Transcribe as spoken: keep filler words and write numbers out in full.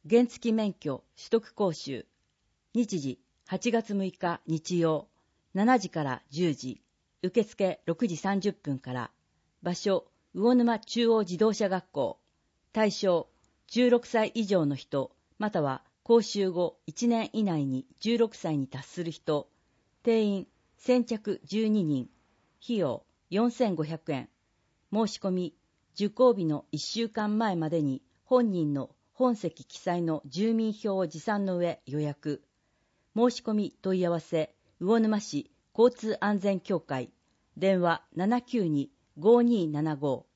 原付免許取得講習。日時はちがつむいか日曜、しちじからじゅうじ、受付ろくじさんじゅっぷんから。場所、魚沼中央自動車学校。対象、じゅうろくさい以上の人、または講習後いちねん以内にじゅうろくさいに達する人。定員先着じゅうににん。費用よんせんごひゃくえん。申し込み、受講日のいっしゅうかんまえまでに本人の本籍記載の住民票を持参の上予約。申し込み問い合わせ、魚沼市交通安全協会。電話 ななきゅうに ごにーななご。